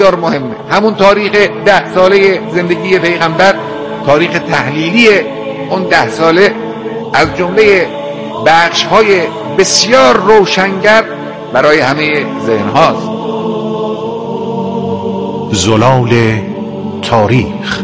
بسیار مهمه. همون تاریخ 10 ساله زندگی پیغمبر، تاریخ تحلیلی اون 10 ساله از جمله بخش‌های بسیار روشنگر برای همه ذهن هاست. زلال تاریخ.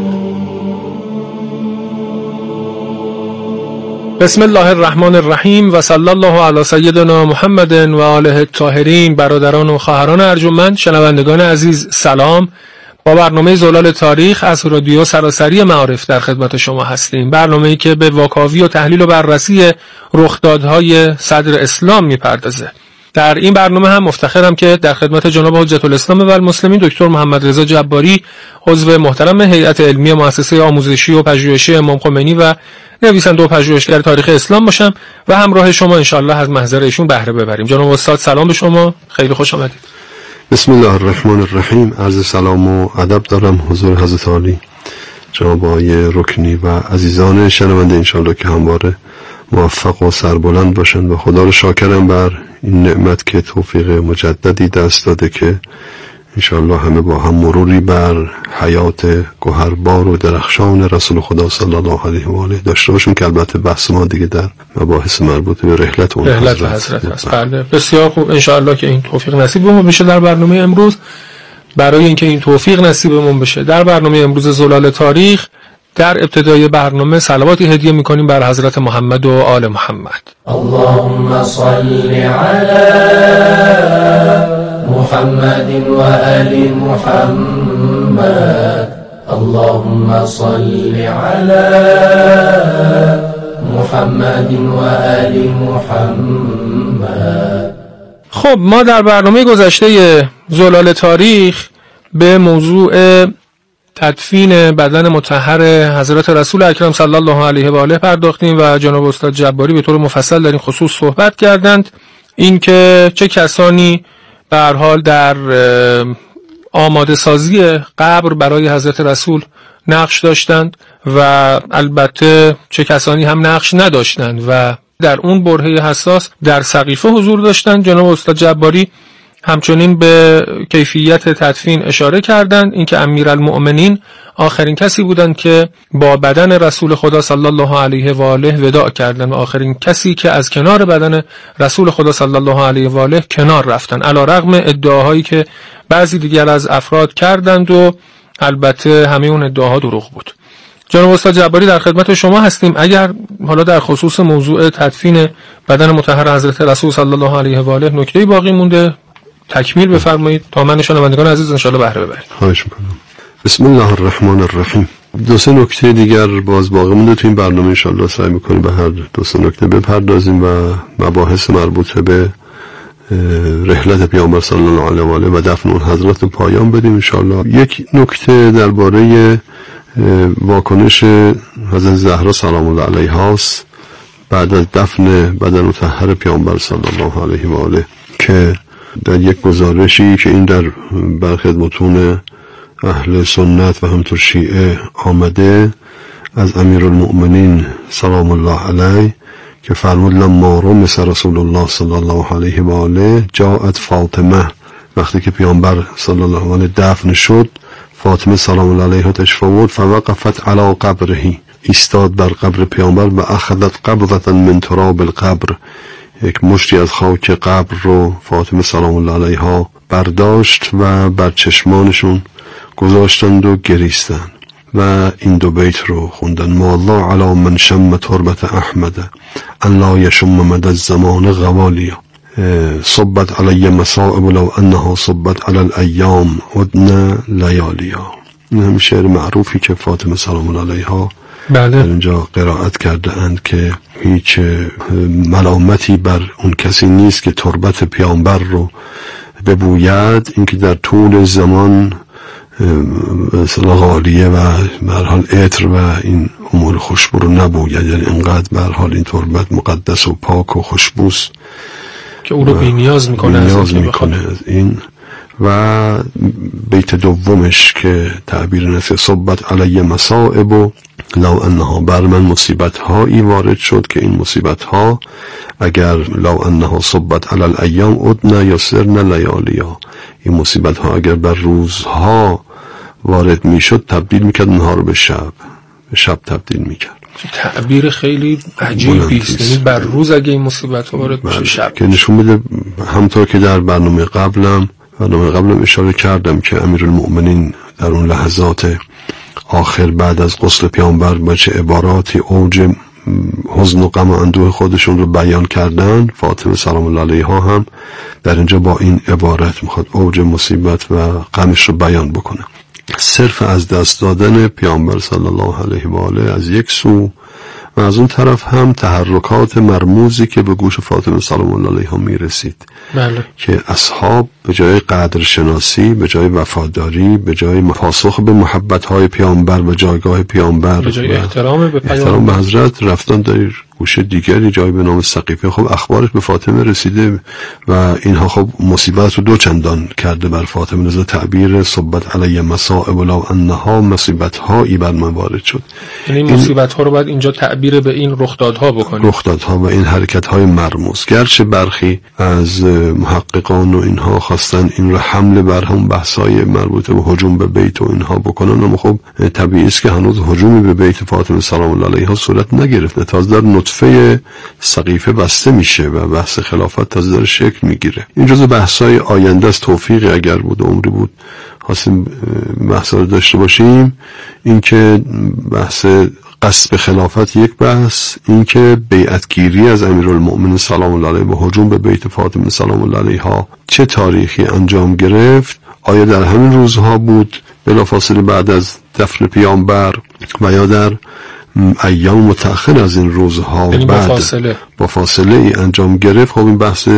بسم الله الرحمن الرحیم و صلی الله علی سیدنا محمد و آله الطاهرین. برادران و خواهران ارجمند، شنوندگان عزیز، سلام. با برنامه زلال تاریخ از رادیو سراسری معارف در خدمت شما هستیم. برنامه‌ای که به واکاوی و تحلیل و بررسی رخدادهای صدر اسلام میپردازه. در این برنامه هم مفتخرم که در خدمت جناب حجت الاسلام و المسلمین دکتر محمد رضا جباری، عضو محترم هیئت علمی مؤسسه آموزشی و پژوهشی امام خمینی و نویسنده و پژوهشگر تاریخ اسلام باشم و همراه شما انشالله از محضر ایشون بهره ببریم. جناب استاد سلام به شما، خیلی خوش آمدید. بسم الله الرحمن الرحیم. عرض سلام و ادب دارم حضور حضرت عالی جناب آقای رکنی و عزیزان شنونده، انشالله که همواره موفق و سربلند باشند و خدا رو شاکرم بر این نعمت که توفیق مجددی دست داده که انشالله همه با هم مروری بر حیات گوهربار و درخشان رسول خدا صلی الله علیه و آله داشته باشیم، که البته بحث ما دیگه در مباحث مربوط به رحلت اون حضرت است. بله، بسیار خوب. انشالله که این توفیق نصیبمون بشه در برنامه امروز. برای اینکه این توفیق نصیبمون بشه در برنامه امروز زلال تاریخ، در ابتدای برنامه صلواتی هدیه میکنیم بر حضرت محمد و آل محمد. اللهم صل علی محمد و آل محمد. اللهم صل علی محمد و آل محمد. خب، ما در برنامه گذشته زلال تاریخ به موضوع تدفین بدن مطهر حضرت رسول اکرم صلی الله علیه و آله پرداختیم و جناب استاد جباری به طور مفصل در این خصوص صحبت کردند. این که چه کسانی به هر حال در آماده سازی قبر برای حضرت رسول نقش داشتند و البته چه کسانی هم نقش نداشتند و در اون برهه حساس در سقیفه حضور داشتند. جناب استاد جباری همچنین به کیفیت تدفین اشاره کردند، اینکه امیرالمؤمنین آخرین کسی بودند که با بدن رسول خدا صلی الله علیه و آله وداع کردند و آخرین کسی که از کنار بدن رسول خدا صلی الله علیه و آله کنار رفتند، علی رغم ادعاهایی که بعضی دیگر از افراد کردند و البته همه اون ادعاها دروغ بود. جناب استاد جباری در خدمت شما هستیم. اگر حالا در خصوص موضوع تدفین بدن مطهر حضرت رسول صلی الله علیه و آله نکته‌ای باقی مونده تکمیل بفرمایید تا من شنوندگان عزیز ان شاءالله بهره ببریم. خواهش می‌کنم. بسم الله الرحمن الرحیم. دو سه نکته دیگر باز باقی مونده تو این برنامه، ان شاءالله سعی می‌کنیم به هر دو سه نکته بپردازیم و مباحث مربوط به رحلت پیامبر صلی الله علیه و آله و دفن اون حضرت رو پایان بدیم ان شاءالله. یک نکته درباره واکنش حضرت زهرا سلام الله علیها است بعد از دفن بدن مطهر پیامبر صلی الله علیه و آله، که در یک گزارشی که این در برخی متون اهل سنت و همطور شیعه آمده از امیرالمؤمنین سلام الله علیه که فرمود لما رمس رسول الله صلی الله علیه و آله جاءت فاطمه، وقتی که پیامبر صلی الله علیه و آله دفن شد فاطمه سلام الله علیها تشریف آورد، فوقفت علی قبره، ایستاد بر قبر پیامبر و اخذت قبضة من تراب القبر، یک مشتی از خاک قبر رو فاطمه سلام الله علیها برداشت و بر چشمانشون گذاشتند و گریستند و این دو بیت رو خوندن: ما الله علی من شم تربت احمد ان لا یشم مد الزمان غوالیا، صبت علی مصائب لو انها صبت علی الایام ودن لیالیا. این هم شعر معروفی که فاطمه سلام الله علیها در اینجا قرائت کرده اند که هیچ ملامتی بر اون کسی نیست که تربت پیامبر رو ببوید، اینکه در طول زمان غالیه و به هر حال عطر و این امور خوشبو رو نبوید، یعنی انقدر به هر حال این تربت مقدس و پاک و خوشبوست که او رو بی‌نیاز میکنه از این. و بیت دومش که تعبیر نفس صبت علی مصائب و لو انها بر من مصیبت هایی وارد شد که این مصیبت ها اگر لو انها صبت علی الایام ادنا یسرن لیالیا، این مصیبت ها اگر بر روزها وارد میشد تبدیل میکرد اونها رو به شب تبدیل میکرد. تعبیر خیلی عجیبی است، یعنی بر روز اگه این مصیبت ها وارد بشه شب، که نشون میده همونطور که در برنامه قبلم اشاره کردم که امیرالمؤمنین در اون لحظات آخر بعد از غسل پیامبر با چه عباراتی اوج حزن و غم و اندوه خودشون رو بیان کردن. فاطمه سلام الله علیها هم در اینجا با این عبارت میخواد اوج مصیبت و غمش رو بیان بکنه. صرف از دست دادن پیامبر صلی الله علیه و آله از یک سو و از اون طرف هم تحرکات مرموزی که به گوش فاطمه سلام الله علیها میرسید، بله، که اصحاب به جای قدرشناسی، به جای وفاداری، به جای پاسخ به محبت‌های پیامبر و جایگاه پیامبر، به جای احترام به احترام به حضرت، رفتن در گوشه دیگری جای به نام سقیفه. خب اخبارش به فاطمه رسیده و اینها خب مصیبت رو 2 چندان کرده بر فاطمه. لذا تعبیر صبت علی مصائب لو انها مصیبت‌هایی بر من وارد شد، یعنی این مصیبت‌ها رو باید اینجا تعبیر به این رخدادها بکنیم، رخدادها و این حرکت‌های مرموز. گرچه برخی از محققان و اینها خواستن این رو حمله بر هم بحث‌های مربوط به هجوم به بیت و اینها بکنن، اما خب طبیعی است که هنوز هجومی به بیت فاطمه سلام الله علیها صورت نگرفته. تازه در نطفه سقیفه بسته میشه و بحث خلافت تازه داره شکل میگیره. این جزء بحث‌های آینده است. توفیقی اگر بود عمری بود خواستیم بحث رو داشته باشیم. این که بحث قصب خلافت یک بحث، این که بیعتگیری از امیرالمؤمنین سلام الله علیه و هجوم به بیت فاطمه سلام الله علیها چه تاریخی انجام گرفت، آیا در همین روزها بود بلافاصله بعد از دفن پیامبر و یا در ایام متأخر از این روزها بعد با فاصله ای انجام گرفت. خب این بحث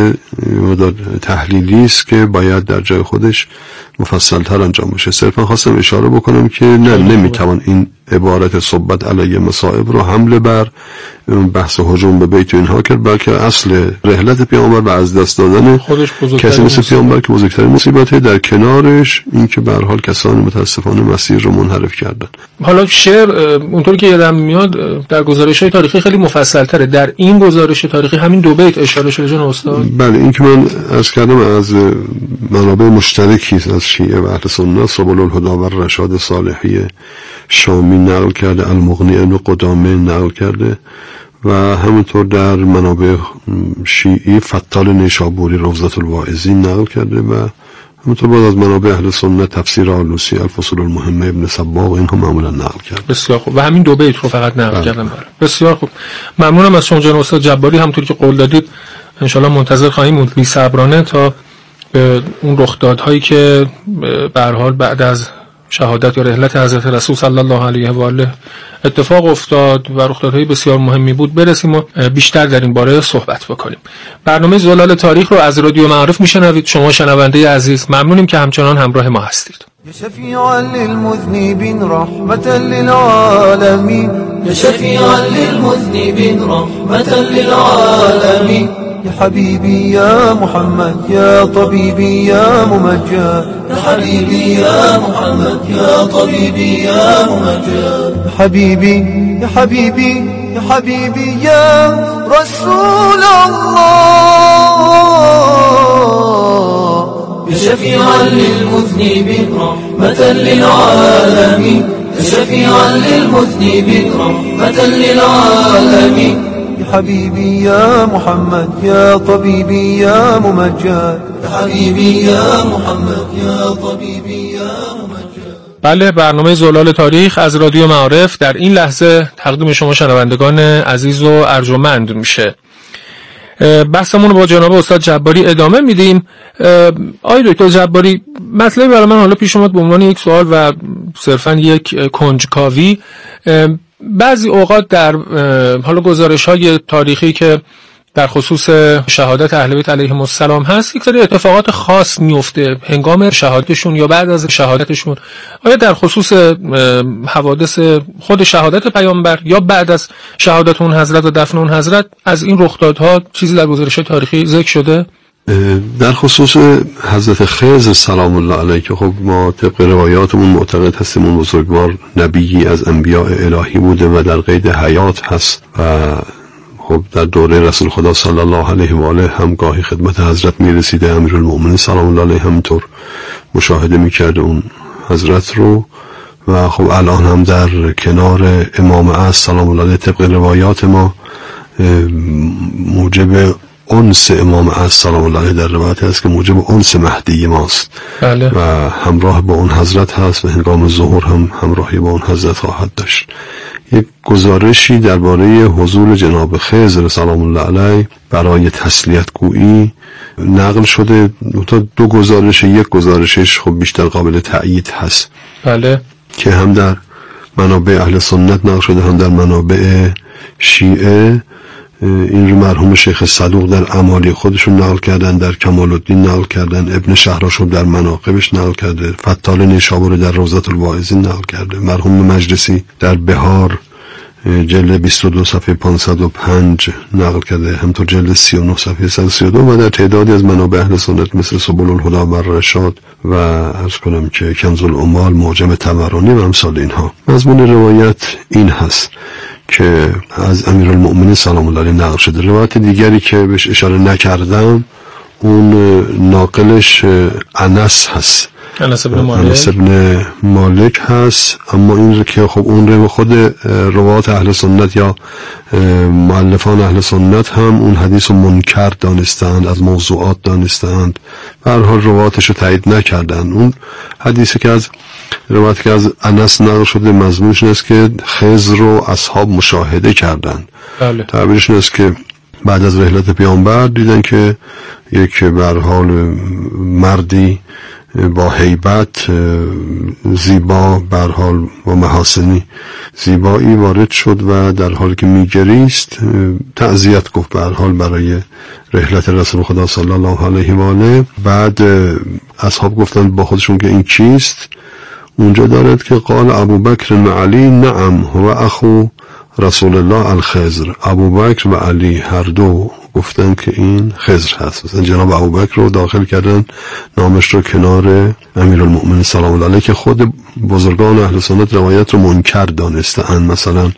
تحلیلی است که باید در جای خودش مفصل‌تر انجام بشه. صرفا خواستم اشاره بکنم که نمیتوان این عبارت صبت علیه مصائب رو حمله بر بحث هجوم به بیت اینها کرد، بلکه اصل رحلت پیامبر و از دست دادن کسی مثل پیامبر که بزرگترین مصیبته، در کنارش این که به هر حال کسانی متاسفانه مسیر رو منحرف کردن. حالا شعر اونطوری که یادم میاد در گزارش‌های تاریخی خیلی مفصل‌تره، در این گزارش تاریخی همین 2 بیت اشاره شده جناب استاد. بله، این که من عرض کردم از منابع مشترکی از شیعه و اهل سنت، سبل الهدی و رشاد صالحی شامی نقل کرده، المغنی ابن قدامه نقل کرده و همینطور در منابع شیعی فتال نیشابوری روضة الواعظین نقل کرده و همینطور بعد از منابع اهل سنت تفسیر آلوسی الفصول المهمه ابن صباغ اینها معمولا نقل کرده. بسیار خوب، و همین 2 بیت رو فقط نقل کردم. بسیار خوب، ممنونم از شما جناب استاد جباری. همونطوری که قول دادید انشالله منتظر خواهیم بود بی صبرانه تا به اون رخدادهایی که به هر حال بعد از شهادت یا رحلت حضرت رسول صلی الله علیه و آله اتفاق افتاد و رخدادهای بسیار مهمی بود برسیم و بیشتر در این باره صحبت بکنیم. برنامه زلال تاریخ رو از رادیو معارف میشنوید. شما شنونده عزیز ممنونیم که همچنان همراه ما هستید. يا شفيعا للمذنبين رحمة للعالمين يا شفيعا للمذنبين رحمة للعالمين يا حبيبي يا محمد يا طبيبي يا ممجد يا حبيبي يا محمد يا طبيبي يا ممجد يا حبيبي يا حبيبي يا حبيبي يا رسول الله يا شفيعا للمذنبين رحمة للعالمين يا شفيعا للمذنبين رحمة للعالمين يا حبيبي يا محمد يا طبيبي يا ممجد يا حبيبي يا محمد يا طبيبي يا ممجد. بله، برنامه زلال تاریخ از رادیو معارف در این لحظه تقدیم شما شنوندگان عزیز و ارجمند میشه. بحثمون رو با جناب استاد جباری ادامه میدیم. آقای دکتر جباری، مطلبی برای من حالا پیش اومد به عنوان یک سوال و صرفا یک کنجکاوی. بعضی اوقات در حالا گزارش‌های تاریخی که در خصوص شهادت اهل بیت علیهم السلام هست، یک سری اتفاقات خاص میفته هنگام شهادتشون یا بعد از شهادتشون. آیا در خصوص حوادث خود شهادت پیامبر یا بعد از شهادت اون حضرت و دفن اون حضرت از این رخدادها چیزی در گزارش‌های تاریخی ذکر شده؟ در خصوص حضرت خضر سلام الله علیه که خب ما طبق روایاتمون معتقد هستیم اون بزرگوار نبیی از انبیاء الهی بوده و در قید حیات هست و خب در دوره رسول خدا صلی الله علیه و آله هم گاهی خدمت حضرت میرسیده، امیرالمؤمنین سلام الله علیه همینطور مشاهده میکرده اون حضرت رو، و خب الان هم در کنار امام عصر سلام الله علیه طبق روایات ما موجب انس امام عصر سلام الله علیه در روایت هست که موجب انس مهدی ماست. بله. و همراه با اون حضرت هست و هنگام ظهر هم همراهی با اون حضرت خواهد داشت. یک گزارشی درباره حضور جناب خضر سلام الله علیه برای تسلیت گویی نقل شده. تا دو گزارش، یک گزارشش خب بیشتر قابل تأیید هست. بله. که هم در منابع اهل سنت نقل شده هم در منابع شیعه. این رو مرحوم شیخ صدوق در اعمالی خودشون نقل کردن، در کمال الدین نقل کردن، ابن شهراشوب در مناقبش نقل کرده، فتال نیشابوری در روضة الواعظین نقل کرده، مرحوم مجلسی در بهار جلد 22 صفحه 505 نقل کرده، همطور جلد 39 صفحه 132 و در تعدادی از منابع اهل سنت مثل سبل الهدی و الرشاد و عرض کنم که کنز الاموال، معجم طبرانی و امثال اینها. مضمون روایت این هست که از امیرالمؤمنین سلام الله علیه نقل شده. روایت دیگری که بهش اشاره نکردم اون ناقلش انس هست، انس ابن مالک هست، اما این رو که خب اون رو خود روایات اهل سنت یا مؤلفان اهل سنت هم اون حدیث رو منکر دانستند، از موضوعات دانستند، به هر حال روایاتش رو تایید نکردن. اون حدیثی که از روایت که از انس نقل شده مضمونش این است که خضر رو اصحاب مشاهده کردند. بله. تعبیرش این است که بعد از رحلت پیامبر دیدن که یک به هر حال مردی با هیبت زیبا، به هر حال با محاسنی زیبایی وارد شد و در حالی که میگریست تعزیت گفت به هر حال برای رحلت رسول خدا صلی الله علیه و آله. بعد اصحاب گفتند با خودشون که این کیست؟ اونجا دارد که قال ابوبکر و علی نعم هو اخو رسول الله الخضر. ابوبکر و علی هر دو گفتن که این خضر هست. مثلا جناب ابوبکر رو داخل کردن، نامش رو کنار امیرالمؤمنین سلام الله علیه که خود بزرگان اهل سنت روایت رو منکر دانستند. مثلا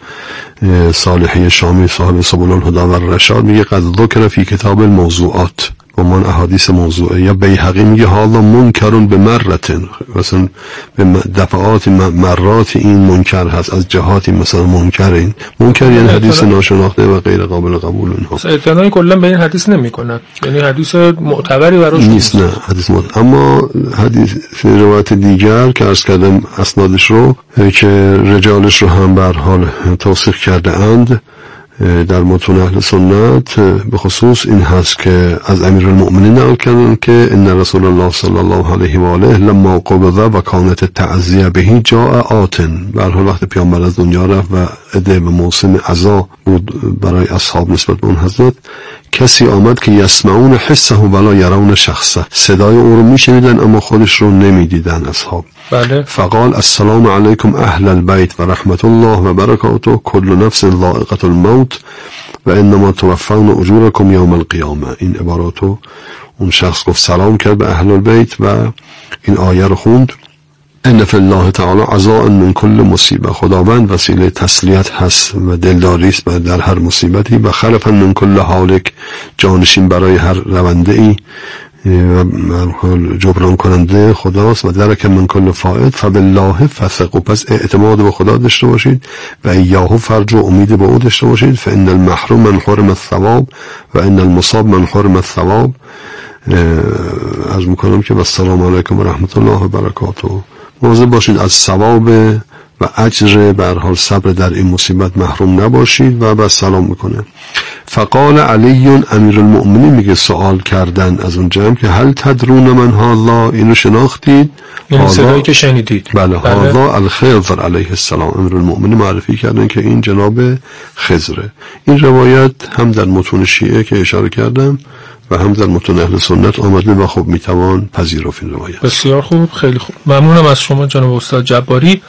صالحی شامی صاحب سبل الهدی و الرشاد میگه قد ذکر فی کتاب الموضوعات با من احادیث موضوعه، یا بیهقی میگه حالا منکرون به مرتن، مثلا به دفعات مرات این منکر هست، از جهاتی مثلا منکر یعنی حدیث ناشناخته و غیر قابل قبول اینها. اعتنایی کلا به این حدیث نمیکنن، یعنی حدیث معتبری براش نیست. نه حدیث اما حدیث روایت دیگر که عرض کردم اسنادش رو که رجالش رو هم به هر حال توثیق کرده اند در متون اهل سنت، به خصوص این هست که از امیرالمؤمنین نقل کردن که ان رسول الله صلی الله علیه و آله لما قبض و کانت تعزیه به جاء آتن. به هر حال وقت پیامبر از دنیا رفت و عده به موسم عزا بود برای اصحاب نسبت به اون حضرت، کسی آمد که یسمعون حسه ولا یرون شخصه، صدای او رو میشنیدن اما خودش رو نمیدیدن اصحاب. بله. فقال السلام علیکم اهل البیت و رحمت الله و برکاته، کل نفس ذائقة الموت و انما توفون اجورکم یوم القیامه. این عباراتو اون شخص گفت، سلام کرد به اهل البیت و این آیه رو خوند، ان فی الله تعالی عزاء من کل مصیبه، خداوند وسیله تسلیت هست و دلداری است در هر مصیبتی، و خلفا من کل حالک، جانشین برای هر رونده ای و جبران کننده خداست، و درک من کل فائد فبالله فثقوا، پس اعتماد به خدا داشته باشید و ایاه فرجوا، امید به او داشته باشید، فان المحروم من حرم الثواب و ان المصاب من حرم الثواب. عرض میکنم که السلام علیکم و رحمت الله و برکاته، مواظب باشید از ثواب و اجر به هر حال صبر در این مصیبت محروم نباشید و بس سلام میکنه. فقال علی امیرالمؤمنین میگه سوال کردن از اون جمع که هل تدرون من هذا، اینو شناختید؟ این صدایی که شنیدید. بله. هذا الخضر علیه السلام. امیرالمؤمنین معرفی کردن که این جناب خضره. این روایت هم در متون شیعه که اشاره کردم و هم در متون اهل سنت آمده و خب میتوان پذیرفت این روایت. بسیار خوب، خیلی خوب، ممنونم از شما جناب استاد جباری.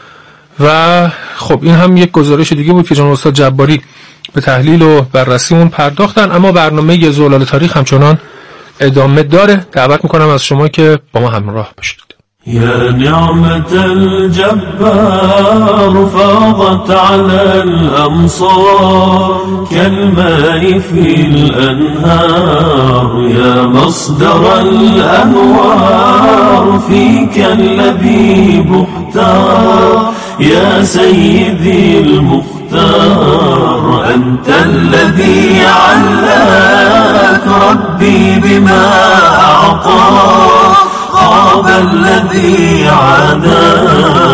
و خب این هم یک گزارش دیگه بود که جناب استاد جباری به تحلیل و بررسی اون پرداختن، اما برنامه زلال تاریخ همچنان ادامه داره. دعوت میکنم از شما که با ما همراه باشید. يا نعمة الجبار فاضت على الأمصار كالماء في الأنهار يا مصدر الأنوار فيك الذي مختار يا سيدي المختار أنت الذي علاك ربي بما أعطى خاب الذي عدا.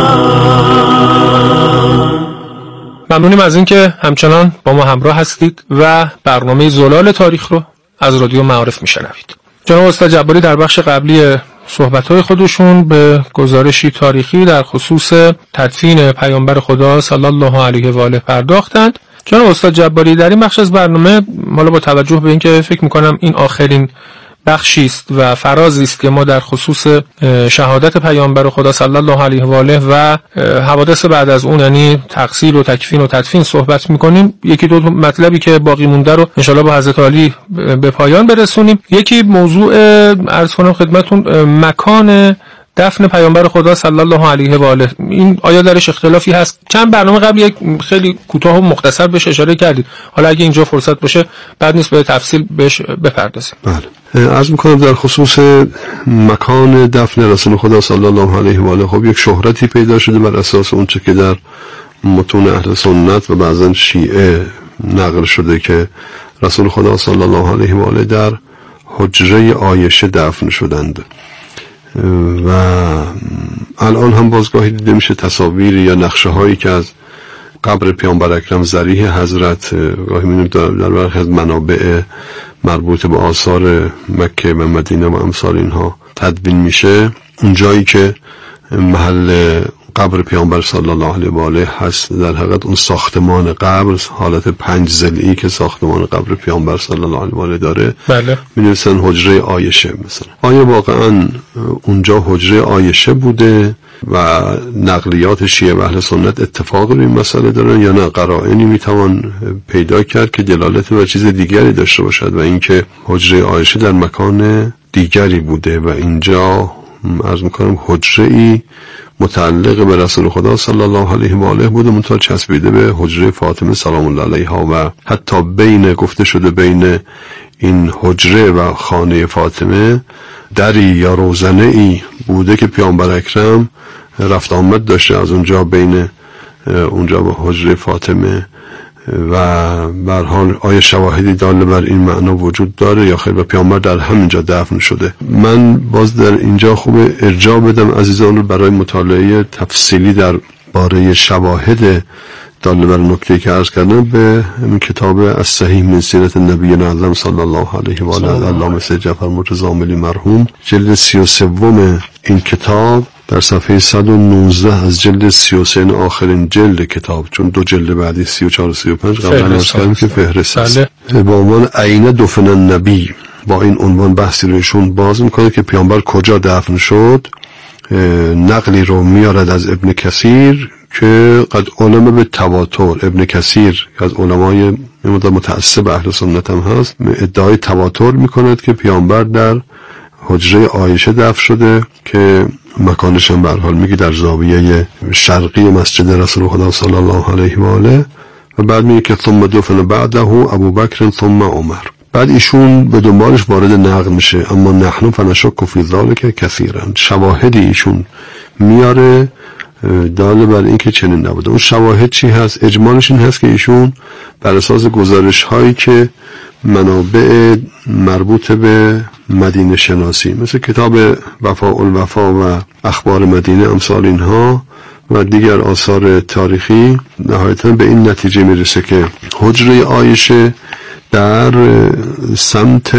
ممنونیم از اینکه همچنان با ما همراه هستید و برنامه زلال تاریخ رو از رادیو معارف میشنوید. جناب استاد جباری در بخش قبلی صحبت‌های خودشون به گزارشی تاریخی در خصوص تدفین پیامبر خدا صلی الله علیه و آله پرداختند. جناب استاد جباری در این بخش از برنامه، حالا با توجه به اینکه فکر می‌کنم این آخرین بخشی است و فرازی است که ما در خصوص شهادت پیامبر خدا صلی الله علیه و آله و حوادث بعد از اون، یعنی تغسیل و تکفین و تدفین صحبت می‌کنیم، یکی دو مطلبی که باقی مونده رو ان شاءالله با حضرت عالی به پایان برسونیم. یکی موضوع عرض کنم خدمتتون مکان دفن پیامبر خدا صلی الله علیه و آله. این آیا درش اختلافی هست؟ چند برنامه قبل یک خیلی کوتاه و مختصر بهش اشاره کردید. حالا اگه اینجا فرصت باشه بعد نیست به تفصیل بهش بپردازیم. بله. عرض می‌کنم در خصوص مکان دفن رسول خدا صلی الله علیه و آله، خب یک شهرتی پیدا شده بر اساس اون چه که در متون اهل سنت و بعضا شیعه نقل شده که رسول خدا صلی الله علیه و آله در حجره عایشه دفن شدند و الان هم بازگاهی دیده میشه تصاویر یا نقشه هایی که از قبر پیامبر اکرم ضریح حضرت گاهی می‌بینیم در برخی از منابع مربوط به آثار مکه و مدینه و امثال اینها تدوین میشه. اون جایی که محل قبر پیامبر صلی الله علیه و آله هست در حقیقت اون ساختمان قبر حالت 5 ضلعی که ساختمان قبر پیامبر صلی الله علیه و آله داره، بله، می‌نویسن حجره عایشه مثلا. آیا واقعا اونجا حجره عایشه بوده و نقلیات شیعه و اهل سنت اتفاق به این مسئله دارن یا نه؟ قرائنی میتوان پیدا کرد که دلالت بر چیز دیگری داشته باشد و اینکه حجره عایشه در مکان دیگری بوده و اینجا عرض میکنم حجره‌ای متعلق به رسول خدا صلی الله علیه و آله بوده، منتها چسبیده به حجره فاطمه سلام الله علیها و حتی بین گفته شده بین این حجره و خانه فاطمه دری یا روزنه ای بوده که پیامبر اکرم رفت آمد داشته از اونجا بین اونجا به حجره فاطمه و به هر حال آیا شواهدی دال بر این معنا وجود داره یا خیر و پیامبر در همینجا دفن شده؟ من باز در اینجا خوب ارجاع بدم عزیزان رو برای مطالعه تفصیلی در باره شواهد دال بر نکته که عرض کردم به کتاب الصحیح من سیرت نبی اعظم صلی الله علیه و آله علامه سید جعفر مرتضی عاملی مرحوم، جلد 33 این کتاب در صفحه 119 از جلد 33 آخرین جلد کتاب، چون دو جلد بعدی 34 و 35 قبلا عرض کردم که فهرست است، با عنوان عین دفن النبی با این عنوان بحثی روشون باز میکنه که پیامبر کجا دفن شد. نقلی رو میارد از ابن کثیر که قد علم به تواتر. ابن کثیر که از علمای متعصب اهل سنت هم هست ادعای تواتر میکند که پیامبر در حجره عایشه دفن شده که مکانش هم به هر حال میگه در زاویه شرقی مسجد رسول خدا صلی الله علیه و آله و بعد میگه که ثم دفن بعده ابوبکر ثم عمر. بعد ایشون به دنبالش وارد نقل میشه اما نحن فنشک فی ذلک کثیرا. شواهدی ایشون میاره دال بر این که چنین نبوده. اون شواهد چی هست؟ اجمالش این هست که ایشون بر اساس گزارش هایی که منابع مربوط به مدینه شناسی مثل کتاب وفاء الوفا و اخبار مدینه امثال اینها و دیگر آثار تاریخی نهایتاً به این نتیجه میرسه که حجره عایشه در سمت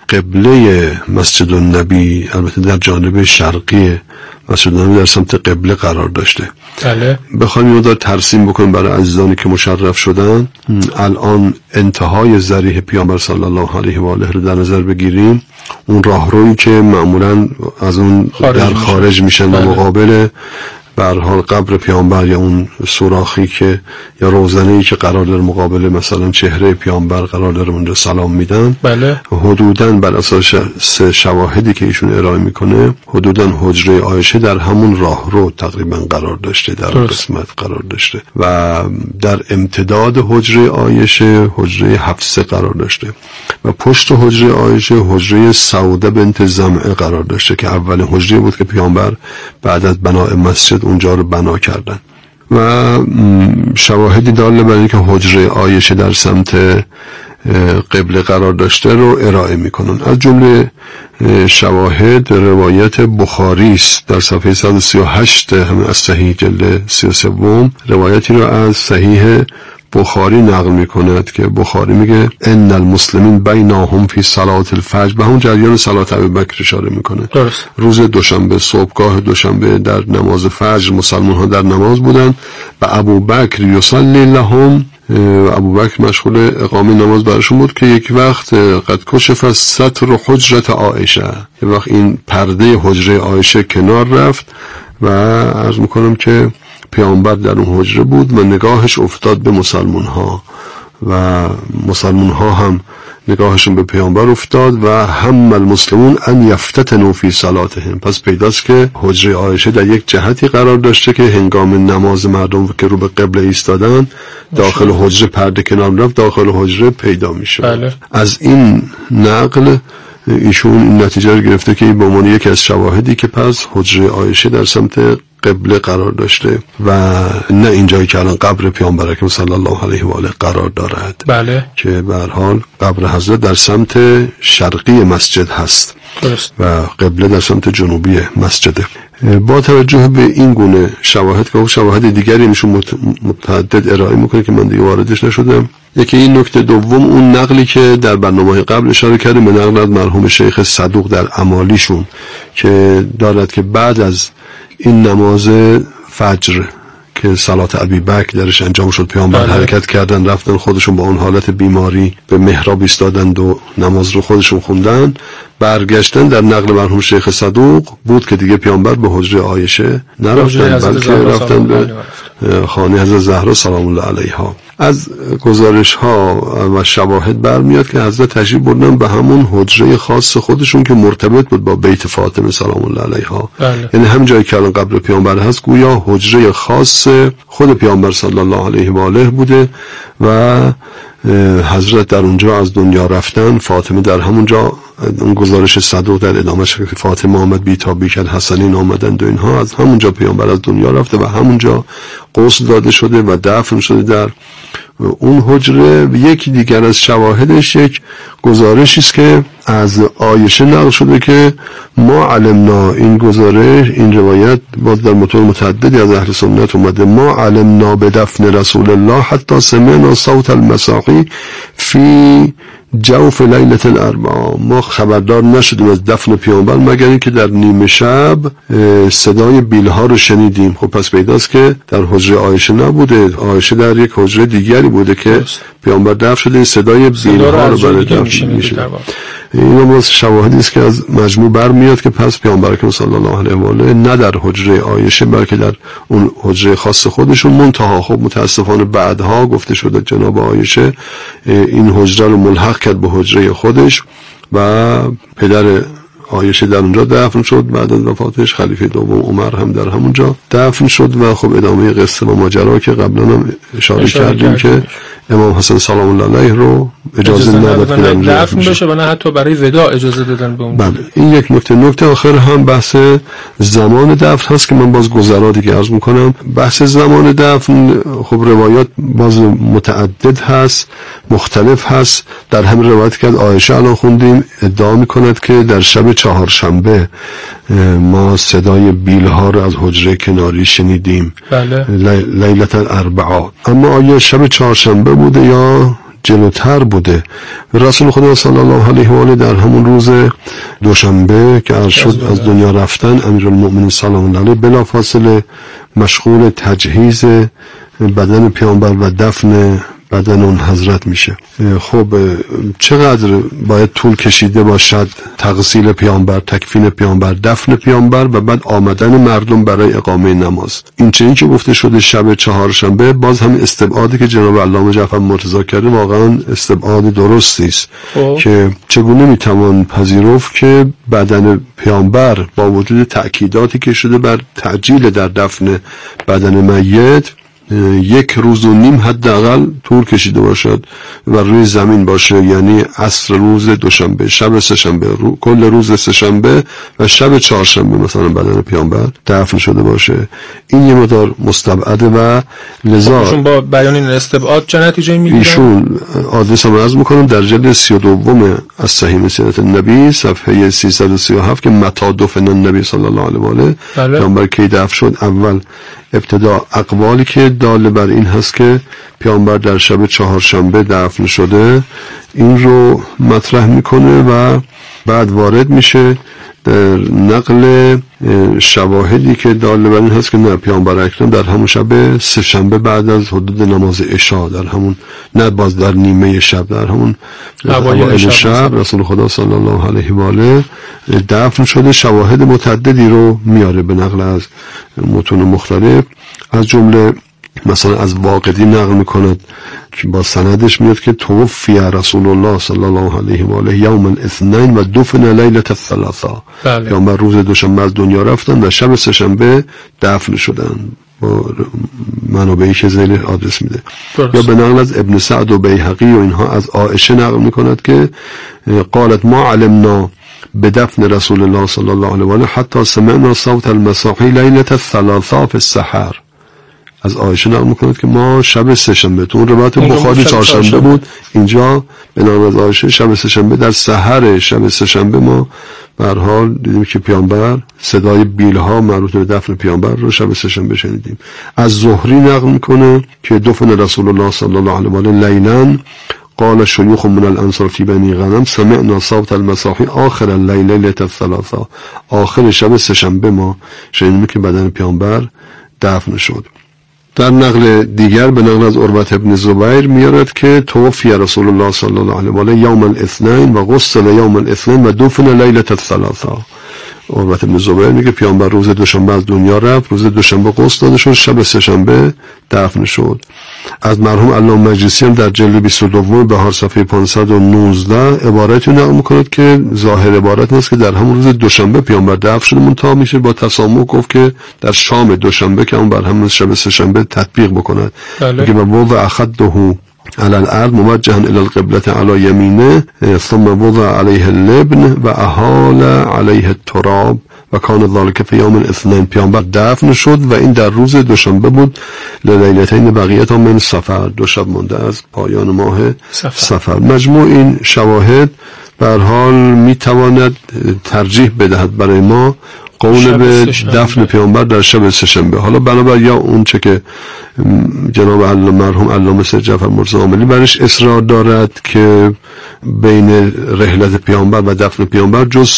قبله مسجد النبی، البته در جانب شرقی مسجد النبی در سمت قبله قرار داشته. بله. بخوایم اینو ترسیم بکنیم برای عزیزانی که مشرف شدن، الان انتهای ضریح پیامبر صلی الله علیه و آله رو در نظر بگیریم، اون راهرویی که معمولاً از اون در خارج میشن و مقابل به هر حال قبر پیامبر یا اون سوراخی که یا روزنه‌ای که قرار داره مقابل مثلا چهره پیامبر قرار داره اونجا سلام میدن، بله، حدوداً بر اساس شواهدی که ایشون ارائه میکنه حدوداً حجره عایشه در همون راهرو تقریبا قرار داشته، در قسمت قرار داشته و در امتداد حجره عایشه حجره حفصه قرار داشته و پشت حجره عایشه حجره سوده بنت زمعه قرار داشته که اول حجره بود که پیامبر بعد از بناء مسجد اونجا رو بنا کردن و شواهدی داله بر اینکه حجره عایشه در سمت قبله قرار داشته رو ارائه میکنن. از جمله شواهد روایت بخاری است در صفحه 138 همین از صحیح جلد 33 روایتی رو از صحیح بخاری نقل میکند که بخاری میگه ان المسلمین بینهم فی صلات الفجر، به همون جریان صلات ابوبکر اشاره میکنه. روز دوشنبه، صبحگاه دوشنبه در نماز فجر مسلمان ها در نماز بودن و ابوبکر یصلی لهم، ابوبکر مشغول اقامه نماز براشون بود که یک وقت قد کشف ستر حجرت عایشه، یک وقت این پرده حجره عایشه کنار رفت و عرض میکنم که پیامبر در اون حجره بود و نگاهش افتاد به مسلمان ها و مسلمان ها هم نگاهشون به پیامبر افتاد و هم المسلمون ان یفتتنوا فی صلاتهم. پس پیداست که حجره عایشه در یک جهتی قرار داشته که هنگام نماز مردم که رو به قبله ایستادن داخل حجره پرده کنار رفت، داخل حجره پیدا میشه. بله. از این نقل ایشون این نتیجه رو گرفته که به عنوان یکی از شواهدی که پس حجره عایشه در سمت قبله قرار داشته و نه اینجایی که الان قبر پیامبر اکرم صلی الله علیه و آله قرار دارد. بله. که به هر حال قبر حضرت در سمت شرقی مسجد هست درست. و قبله در سمت جنوبی مسجده. با توجه به این گونه شواهد که شواهد دیگری میشون متعدد ارائه میکنه که من دیگه واردش نشدم. یکی این نکته دوم اون نقلی که در برنامه قبل اشاره کردیم به نقل از مرحوم شیخ صدوق در اعمالیشون که دارد که بعد از این نماز فجر که صلات ابوبکر درش انجام شد پیامبر حرکت کردن رفتن خودشون با اون حالت بیماری به محراب ایستادند و نماز رو خودشون خوندن، برگشتن در نقل مرحوم شیخ صدوق بود که دیگه پیامبر به حجره عایشه نرفتن بلکه رفتن به خانه حضرت زهرا سلام الله علیها. از گزارش ها و شواهد برمیاد که حضرت تشریف بردن به همون حجره خاص خودشون که مرتبط بود با بیت فاطمه سلام الله علیها. یعنی هم جایی که الان قبر پیامبر هست گویا حجره خاص خود پیامبر صلی الله علیه و آله بوده و حضرت در اونجا از دنیا رفتن، فاطمه در همونجا، اون گزارش صدوق در ادامهش که فاطمه آمد بیتابی کرد، حسنین آمدند و اینها، از همونجا پیامبر از دنیا رفته و همونجا غسل داده شده و دفن شده در اون حجره. یکی دیگر از شواهدش یک گزارشی است که از عایشه نقل شده که ما علمنا، این گزارش این روایت باز در متون متعددی از اهل سنت اومده، ما علمنا به دفن رسول الله حتی سمعنا صوت المساقی فی جوف لیلة الاربعاء، ما خبردار نشدیم از دفن پیامبر مگر اینکه در نیمه شب صدای بیلها رو شنیدیم. خب پس پیداست که در حجره عایشه نبوده، عایشه در یک حجره دیگری بوده که پیامبر دفن شده، صدای بیلها رو برای دفن میشه. این هم از شواهدی است که از مجموع برمیاد که پس پیامبر اکرم صلی الله علیه و آله نه در حجره عایشه بلکه در اون حجره خاص خودشون، منتها خب متاسفانه بعدها گفته شده جناب عایشه این حجره رو ملحق کرد به حجره خودش و پدر عایشه در اونجا دفن شد. بعد از وفاتش خلیفه دوم عمر هم در همونجا دفن شد و خب ادامه قصه و ماجرا که قبلا هم اشاره کردیم که امام حسن سلام الله علیه رو اجازه نداد که دفن بشه و نه حتی برای وداع اجازه دادن به اون. بله این یک نکته آخر هم بحث زمان دفن هست که من باز گذرا دیگه عرض میکنم. بحث زمان دفن خب روایات باز متعدد هست، مختلف هست. در همین روایت که از عایشه الان خوندیم ادعا میکند که در شب چهارشنبه ما صدای بیلها رو از حجره کناری شنیدیم. بله. لیلة الاربعاء. اما آیا شب چهارشنبه بوده یا جلوتر بوده؟ رسول خدا صلی الله علیه و آله در همون روز دوشنبه که عرض شد از دنیا رفتن، امیرالمؤمنین سلام الله علیه بلافاصله مشغول تجهیز بدن پیامبر و دفن بدن اون حضرت میشه. خب چقدر باید طول کشیده باشد تغسیل پیامبر، تکفین پیامبر، دفن پیامبر و بعد آمدن مردم برای اقامه نماز. این چنین که گفته شده شب چهارشنبه، باز هم استبعادی که جناب علامه جعفر مرتضی کرده واقعا استبعاد درستی است که چگونه میتوان پذیرفت که بدن پیامبر با وجود تأکیداتی که شده بر تعجیل در دفن بدن میت 1 روز و نیم حداقل طول کشیده باشد و روی زمین باشه، یعنی عصر روز دوشنبه، شب سه‌شنبه، کل روز سه‌شنبه و شب چهارشنبه مثلا بدن پیامبر دفن شده باشه. این یه مقدار مستبعده و لذا ایشون با بیان این استبعاد چه نتیجه میگیرن؟ ایشون آدرس هم عرض میکنم در جلد 32 از صحیح سیرت النبی صفحه 337 که متی دفن النبی صلی الله علیه و آله، پیامبر کی دفن شد. اول ابتدا اقوالی که دال بر این هست که پیامبر در شب چهارشنبه دفن شده این رو مطرح میکنه و بعد وارد میشه در نقل شواهدی که دال بر این هست که نه، پیامبر اکرم در همون شب سه‌شنبه بعد از حدود نماز عشا، در همون نه باز در نیمه شب، در همون اوایل شب رسول خدا صلی الله علیه و آله دفن شده. شواهد متعددی رو میاره به نقل از متون مختلف، از جمله مثلا از واقدی نقل میکند که با سندش میاد که توفی رسول الله صلی الله علیه و آله یوم الاثنین و دفن لیلة الثلاثاء. پیامبر روز دوشنبه از دنیا رفتن و شب سه‌شنبه دفن شدن، با منابعی که ذیل آدرس میده. یا به نقل از ابن سعد و بیهقی و اینها از عایشه نقل میکند که قالت ما علمنا بدفن رسول الله صلی الله علیه و آله حتی سمعنا صوت المصاحی لیلة الثلاثاء فی السحر. از عایشه نقل میکند که ما شب سه‌شنبه، تو اون روایت بخاری چهارشنبه بود، اینجا به نقل از عایشه شب سه‌شنبه در سحر شب سه‌شنبه ما به هر حال دیدیم که پیامبر صدای بیلها مربوط به دفن پیامبر رو شب سه‌شنبه شنیدیم. از زهری نقل میکنه که دفن رسول الله صلی الله علیه و آله لیلا قال شیوخ من الانصار فی بنی غنم سمعنا صوت المصاحی آخر اللیل لیلة الثلاثاء. آخر شب سه‌شنبه ما شنیدیم که بدن پیامبر دفن شد. در نقل دیگر به نقل از عروة ابن زبیر میارد که توفی رسول الله صلی الله علیه و آله یوم الاثنین و غسل یوم الاثنین و دفن لیلة الثلاثاء. عروة ابن زبیر میگه پیامبر روز دوشنبه از دنیا رفت، روز دوشنبه غسل داده شد، شب سه‌شنبه دفن شد. از مرحوم علامه مجلسی هم در جلد 22 بهار صفحه 519 عبارتی نقل میکند که ظاهر عبارت است که در همون روز دوشنبه پیامبر دفن شده، منتها میشه با تسامح گفت که در شام دوشنبه که اون بر همون شب سه‌شنبه تطبیق بکند. میگه و اخذه على الارض موجها الى القبلة على يمينه ثم وضع عليه اللبن و احال عليه التراب و کان ذلك فی یوم الاثنین. پیامبر دفن شد و این در روز دوشنبه بود، لیلتین بقیت من صفر، 2 شب مانده از پایان ماه صفر. مجموع این شواهد به هر حال میتواند ترجیح بدهد برای ما قول به دفن پیامبر در شب سه‌شنبه. حالا بنابر یا اون چه که جناب مرحوم علامه سید جعفر مرتضی عاملی برش اصرار دارد که بین رحلت پیامبر و دفن پیامبر جز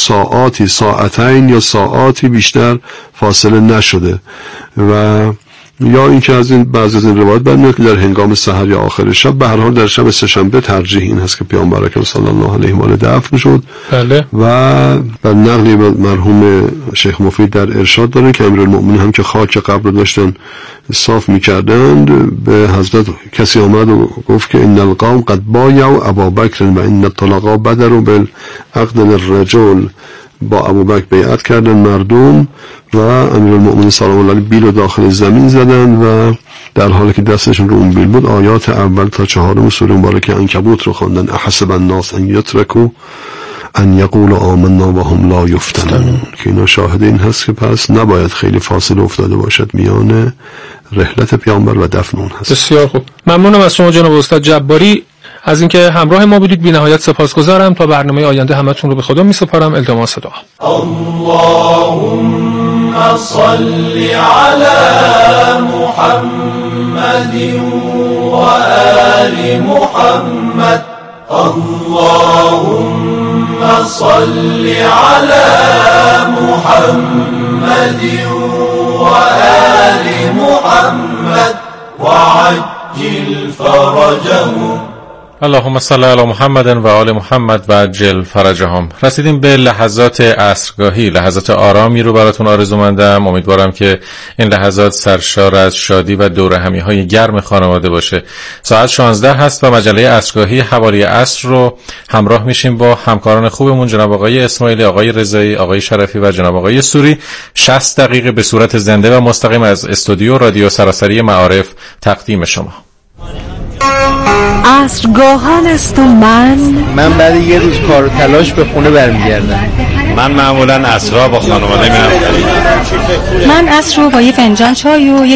ساعتین یا ساعاتی بیشتر فاصله نشده، و یا اینکه از این بعضی از این روایات برمیاد که در هنگام سحر یا آخر شب. به هر حال در شب سه‌شنبه ترجیح این هست که پیامبر اکرم صلی الله علیه و آله دفن شد. بله. و بر نقلی مرحوم شیخ مفید در ارشاد داره که امیرالمؤمنین هم که خاک قبر رو داشتن صاف می‌کردند، به حضرت کسی آمد و گفت که ان القوم قد بایعوا ابابکر و ان الطلقاء بدروا بالعقد الرجل. با ابوبکر بیعت کردن مردم و امیرالمؤمنین سلام الله علیه بیل و داخل زمین زدن و در حالی که دستشون رو اون بیل بود آیات اول تا 4 سوره مبارکه عنکبوت رو خواندن. احسب الناس ان یترکوا ان یقولوا آمنا و هم لا یفتنون، که اینا شاهد این هست که پس نباید خیلی فاصله افتاده باشد میان رحلت پیامبر و دفن اون هست. بسیار خوب، ممنونم از شما جناب استاد جباری از اینکه همراه ما بودید. بی نهایت سپاسگزارم. تا برنامه آینده همتون رو به خدا میسپارم. التماس دعا. اللهم صل علی محمد و آل محمد. اللهم صل علی محمد و آل محمد و عجل فرجهم. اللهم صل علی محمد و آل محمد و عجل فرجهم. رسیدیم به لحظات عصرگاهی، لحظات آرامی رو براتون آرزومندم. امیدوارم که این لحظات سرشار از شادی و دورهمی های گرم خانواده باشه. ساعت 16 هست و مجله عصرگاهی حوالی عصر رو همراه میشیم با همکاران خوبمون، جناب آقای اسماعیلی، آقای رضایی، آقای شرفی و جناب آقای سوری. 60 دقیقه به صورت زنده و مستقیم از استودیو رادیو سراسری معارف تقدیم شما. عصرگاهان است و من بعد یه روز کار و تلاش به خونه برمیگردم. من معمولا عصرها با خانواده میرم. من عصر رو با یه فنجان چای و